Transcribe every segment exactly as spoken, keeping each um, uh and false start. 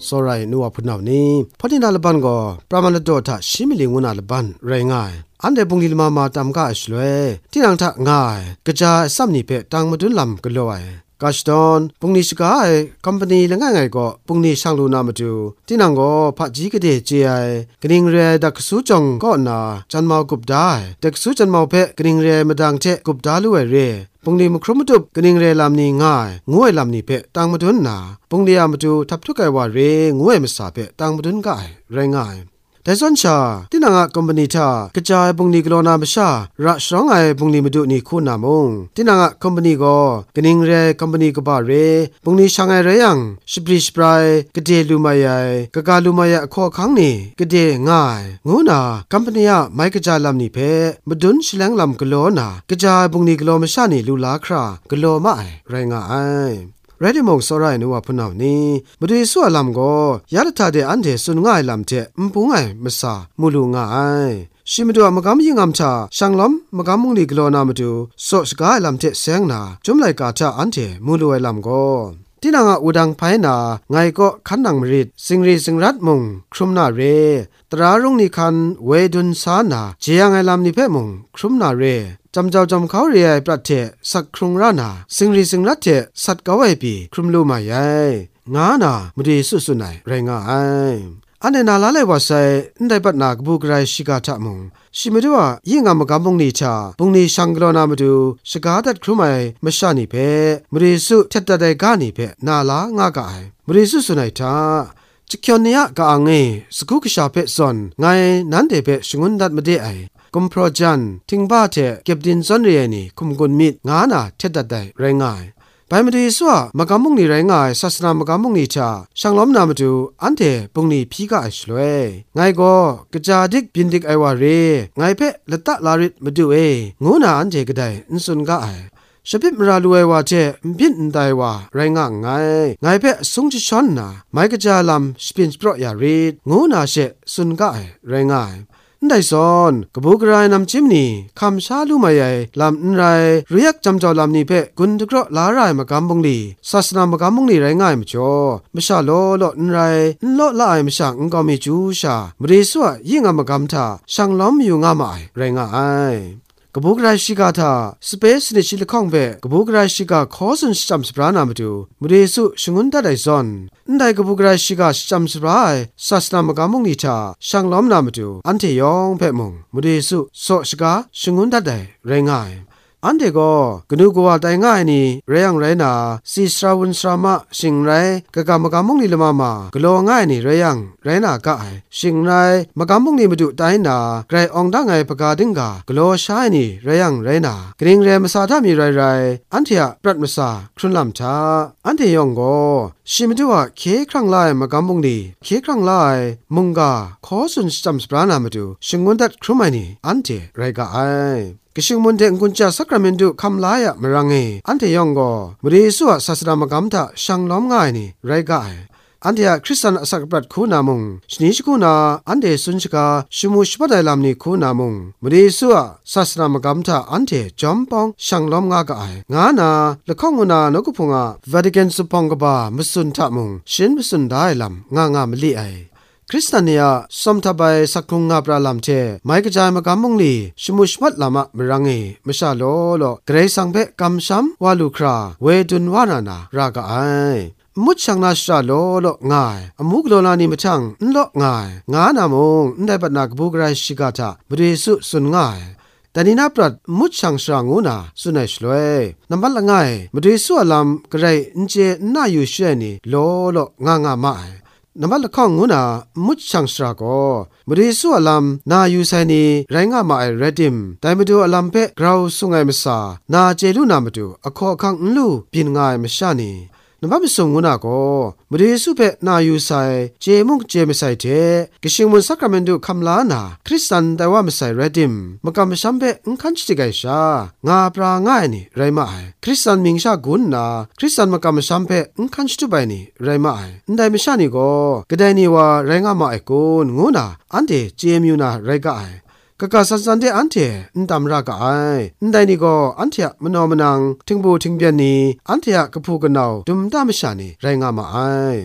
สรายนัวพุนาวนี้พอดีนาลบันก็ประมาณโดทะชิมิลิงวนาลบันไรงายอันเดบุงลิลมามาตามกาอชลวยที่นางทะง่ายกระจายซัมนิเปตังมาดุลลำกลอยกาชดอนปุงนิสกายคอมพานีละง่ายๆก็ปุงนิช่างลูนามาดูที่นางก็พักจีกระเดเจียกริ่งเรดักสูจงก็นาจันมากุบได้ดักสูจันมาเพกริ่งเรมาดังเทกุบดาลุเอเรปุงนีมครมตุบกนิ่งเรลามนี้ง่ายงวยลามนี้เปตังมาดุนนาปุงเดียมาดูทับทุกไอว่าเรงวยมาสาเปตังมาดุนกายแรงง่ายแต่ส่วนชาที่นางคอมพานีท่ากระจายปุงนีกลอนาบชาระสองไอปุงนีมาดูนี่คู่นามงที่นางคอมพานีก็กนิ่งเรคอมพานีก็บาเรปุงนีช่างไอเรียงสปริสปรายกระเดลูมายายกะกาลูมายาข้อขังนี่กระเดง่ายงูนาคอมพานีไม่กระจายลำนี่เพมาดุนฉลังลำกลอนากระจายปุงนีกลอมาชานี่ลูลาครากลอมาไอแรงง่ายเรดิมงสรายนัวพนาวนี้มาดูส่วนลำก็ยาลตาเดอันเดสุนง่ายลำเจมปุงไงมาสามูลูง่ายชิมดูมากำยิงอำชาช่างล้อมมากำมุงลีกลอนามาดูสดสกายลำเจเสียงนาจุ่มไหลกาชาอันเดมูลูไอลำก็ที่นางอุดังไพนาไงก็ขันนังมริดสิงรีสิงรัดมงครุมนาเรตรารุ่งนิคันเวดุนสานาเจียงไอลำนิเพมงครุมนาเรจำเจ้าจำเขาเรียประเทศสักครุงรานาสิงรีสิงรัดเทสัตกาวไอปีครุมลูมาใหญ่งานาไม่ได้สุสุนัยแรงง่ายอันเดนาลาเลว่าใส่ได้ปัดนักบุกไรชิกาทะมงชิมิดว่ายิ่งงามกำบงนิชาบงนิชังกลอนามาดูสกาดัดครุมัยมชานิเพมริสุเทตได้กานิเพนาลางากายมริสุสุนัยทาจิกยอนเนียกาอังเอสกุกชาเพซอนไงนั้นเดเพชงุนดัดมาเดไอกุมโปรจันทิงบ้าเทเก็บดินซอนเรียนี่คุมกุนมิดงานาเทตได้แรงง่ายไปมาดูสัวมากำมุงนี่แรงง่ายศาสนามากำมุงนี่ชาช่างล้อมนามาดูอันเดปุงนี่พีกาอิสลวยไงก็กระจาดิกบินดิกไอวาเรไงเพละตะลาริดมาดูเองูนาอันเดก็ได้อินสุนกาไอชบิบมราลูเอวาเจบินได้ว่าแรงง่ายไงไงเพสุงจิชอนนาไม่กระจาลำสปินสปรอยารีดงูนาเชสุนกาไอแรงง่ายได้สอนกบุกรายนำจิมนี่คำชาลูมาใหญ่ลำนไรเรียกจำจอลำนี้เพ่กุนทุกรลารายมากำบงลีศาสนามากำบงลีไรง่ายมจ่อไม่ชาโลโลนไรโลลายไม่ช่างก็มีจูชาบริสุทธิ์ยิ่งมากำท่าช่างล้อมอยู่ง่ายไรง่ายกบุกรายชิกาทาสเปซในชิลข้องเบกบุกรายชิกาขอสุนจำสปรานามาดูบริสุทธิ์ชงุนตาได้ซอนได้กบุกรายชิกาจำสปรายศาสนามากำมงนิชาช่างล้อมนามาดูอันเทยองเพ่มงบริสุทธิ์โซชิกาชงุนตาได้แรงง่ายอันเดก็กนูกว่าได้ง่ายนี่เรียงไรนาสีสราวุนสรามะสิงไรกะกามากำมงนี่ละมามากลัวง่ายนี่เรียงไรนากะไอสิงไรมากำมงนี่มาดูได้นาไกรองดังไงปะกาดิงกากลัวชายนี่เรียงไรนากริงเรมาซาทามีไรไรอันเทียปรัดมาซาครุนลำชาอันเทยองก็ชิมดูว่าเคครั้งไล่มากำมงนี่เคครั้งไล่มุงกาขอสุนจำสปรานามาดูชิงวันดัดครุมัยนี่อันเทไรกะไอกชิงมุนเดงกุญจาสักรามินดูคำลายะมรังเออันเทยองก็มริสุวศาสนามกรรมทะช่างล้อมง่ายนี่ไรกะไออันเดียคริสตันสักปรัดคูนามุงชนิชคูนาอันเดสุนชกาชิมุชปัดไดลามนี่คูนามุงมริสุวศาสนามกรรมทะอันเดจอมปองช่างล้อมง่ากะไองานาละข้องมุนานกุพงะวาติกันสุปองกบามสุนทะมุงชินมสุนได้ลำงางามลิไอคริสตานียสมทบายสักครุงงาปราลำเชไม่กระจายมากำมงลีชมุชมัดลามะมรังเอมชาโลโลเกรซังเพกำช้ำวาลูคราเวดุนวานานารากะไอมุดช่างนาชาโลโลง่ายอมุกโลลานีมช่างนโลง่ายงานามงได้ปัดนักบุกไรชิกาตาบริสุสุนง่ายแต่นี่นับรัดมุดช่างสร้างงูนาสุนัยช่วยน้ำมันละง่ายบริสุอลำกระไรนเจน่าอยู่เช่นนี้โลโลง่างามาน้ำมันละข้องงูนามุดช่างสระก็บริสุอลัมนาอยู่ไซนีไรงามาไอเรดิมแต่มาดูอลัมเปกราวสุงไงมาสานาเจลูนามาดูอคอคังลูบินง่ายมาชานีน้ำมันส่งงูนาก็บริสุเปนาอยู่ไซเจมุกเจมาใส่เทกิชิงมุนสักรามันดูคำลานาคริสตันแต่ว่ามาใส่เรดิมมากำมาชัมเปอุคันชิติไกชางาปราง่ายนี่ไรมาไอคริสตันมิงชากุนนาคริสตันมากำมาชัมเปอุคันชิตุไปนี่ไรมาไอได้ไม่ชานี่ก็ก็ได้นี่ว่าไรงามาไอกุนงูนาอันเดเจมิวนาไรกะไอกะกะสันสันเดอันเทนตามรากะไอนได้นี่ก็อันเทมนอมนังถึงบูถึงเบียนนี่อันเทกะพูกะนาวดุมตามชานี่ไรงามาไอ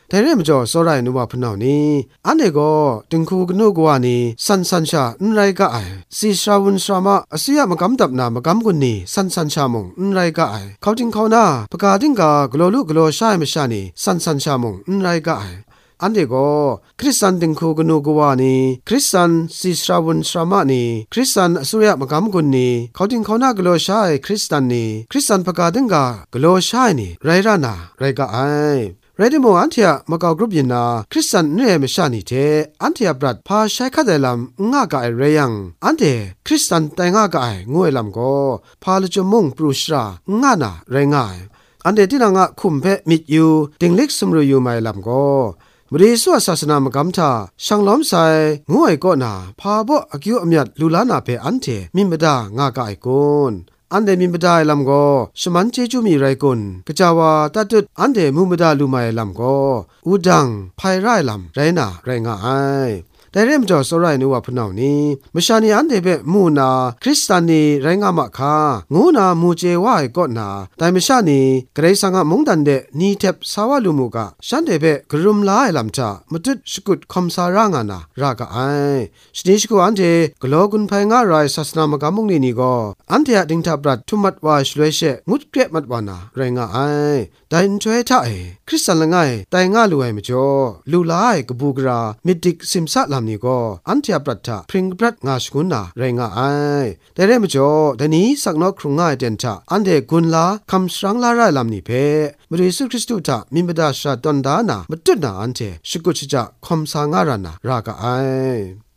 แต่เรื่องจ่อสอไรนุว่าพนาวนี้อันเดก็ถึงคูกนูกว่านี้สันสันชาอุนไรก็ไอซีชาวุนชามะอาศัยมากำตับนามากำกุนนี้สันสันชามงอุนไรก็ไอเขาจึงเขาหน้าประกาศถึงกากลัวลูกกลัวชายไม่ชานี่สันสันชามงอุนไรก็ไออันเดก็คริสตันถึงคูกนูกว่านี้คริสตันซีชาวุนชามะนี้คริสตันอาศัยมากำกุนนี้เขาจึงเขาหน้ากลัวชายคริสตันนี้คริสตันประกาศถึงกากลัวชายนี่ไรรานาไรก็ไอเรดิโมอันเทียมากากรุบยินนาคริสตันเนเมชานิเทอันเทียบรัดพาใช้ขัดลำง่ากายเรียงอันเทคริสตันแต่ง่ากายงวยลำก็พาลจมงปรุชราง่านาเรงง่ายอันเดที่นางคุมเพมิดอยู่ติงเล็กสมรูอยู่ไม่ลำก็บริสุทธิ์ศาสนามกำชาช่างล้อมใส่งวยก็นาพาบ่อกิวอมยัดลูลานาเพอันเทมิมดาง่ากายกุนอันเดมิมดาลำก็สมันเจจูมีไรกุนกะจาวาตัดอันเดมุมดาลูไมลำก็อุดังไพไรลำไรนาไรง่ายแต่เริ่มจ่อสไรนึกว่าพนาวนี้มชานีอันเดเบมูนาคริสตานีไรงามะคางูนามูเจวายก็นาแต่มชานีกระไรสังมงดันเดนีเทปสาวลูมุกะฉันเดเบกรุมลายลำจ่ามตุดสกุดคอมสารางานารากะไอชนิชกูอันเดกลอกุนไพงารายศาสนามกามงนี่นี่ก็อันเดดิงทับรัดทุมัดวาชลวยเชงุดเกรมัดวานาไรงาไอแต่อินช่วยท่าเอคริสตันละไงแต่งาลูไอมจ่อลูลายกบูกรามิดิกซิมซาลำนี่ก็อันเทียบรัฐะพริงบรัดงาสกุนนาไรงาไอแต่เรื่องจ่อแต่นี้สักนอกครุงง่ายเดนชะอันเดกุนลาคำสังลาไรลำนี่เพบริสุทธิ์คริสตุทะมิมดาชาตอนดานามาจุดนาอันเทสกุชิจะคมสางารานา รากะไอ